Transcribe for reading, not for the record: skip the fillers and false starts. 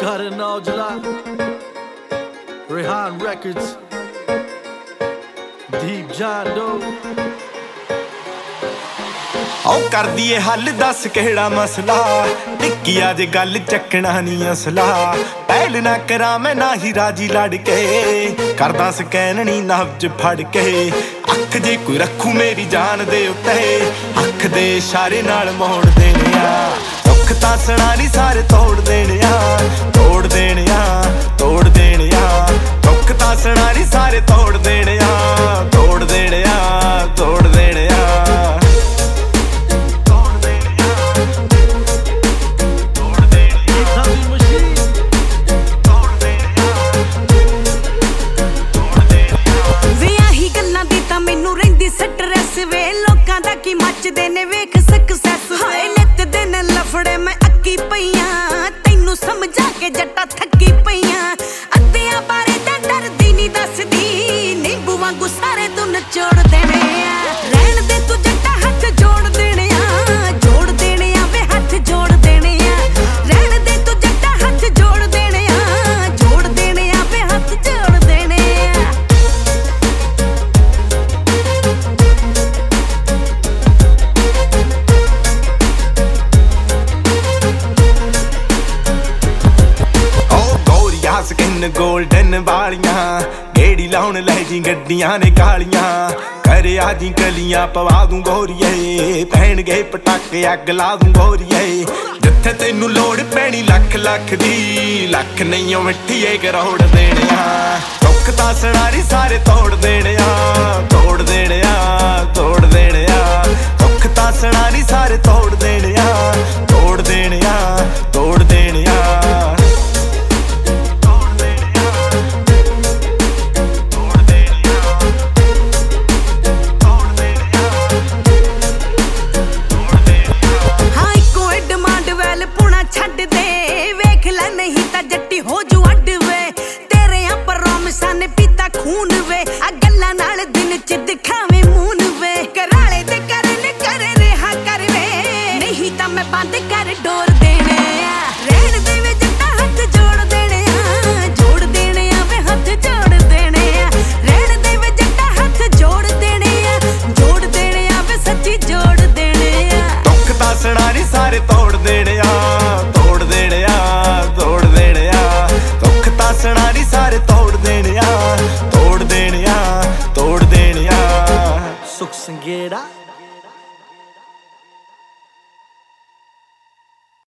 Garden Aujla, Rehan Records, Deep John Doe. औ कर दिए हल दस केड़ा मसला टिक्की अज गल चकना नहीं असला पहल ना करा मैं ना ही राजी लड़ के करदा स्कैन नी नब्ज फड़ के अख जे कोई रखू मेरी जान दे उत्ते अख दे इशारे नाल मोड़ देने आ दुख तां सुना नी सारे तोड़ देने आ तोड़ देने आ तोड़ देने आ दुख तां सुना नी सारे तोड़ देने आ तोड़ देने आ तोड़ देने आ स्ट्रेस वे लोकां दा की मचदे ने वेख सक्सेस हाय नित दिन लफड़े मैं अक्की पईयां तैनू समझा के जट्टा थक्की पईयां अद्धियां बारे ते डरदी नी दसदी नींबू वांगू सारे तू नचोड़ देने आ रहन दे तू जट्टा हाथ जोड़ देने आ जोड़ देने आ वे हाथ जोड़ देने आ रहन दे तू जट्टा हाथ जोड़ देने आ जोड़ देने आ वे हाथ जोड़ देने आ स्किन गोल्डन वालियां गेड़ी लाउन लै जी गड्डियां ने कालियां करे आजी कलियां पवा दूं गोरिए पैण गए पटाके अग ला दूं गोरिए जिथे तेनू लोड़ पैनी लख लख दी लख नहीं ओ मिट्ठीए करोड़ देने आ दुख तां सनारी सारे तोड़ देने आ तोड़ देने आ तोड़ देने आ दुख तां सनारी सारे तोड़ देने आ तोड़ देने आ तोड़ देने आ छड्ड दे वेख ले नहीं ता जट्टी हो जू अड्ड वे तेरे यहाँ पर रोमसा ने पीता खून वे आ गल्लां नाल दिन च दिखावे मून वे कराले ते करन करे रेहा कर वे नहीं ता मैं बंद कर डोर देने आ रहन दे वे जट्टा हाथ जोड़ देने आ जोड़ देने आ वे हाथ जोड़ देने आ रहन दे वे जट्टा हाथ जोड़ देने आ जोड़ देने आ वे सच्ची जोड़ देने आ दुख तां सुना नी सारे तोड़ देने